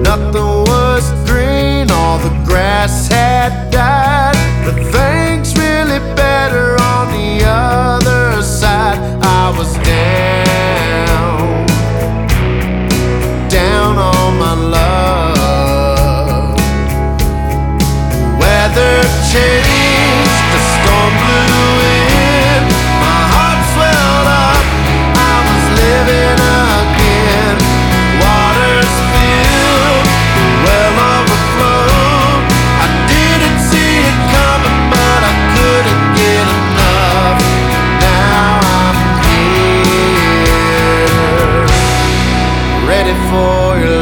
nothing was green, all the grass had died. But things really better on the other side. I was down on my luck. Weather changed, the storm blew in, my heart swelled up, I was living again. Waters filled, the well overflowed. I didn't see it coming, but I couldn't get enough. Now I'm here, ready for your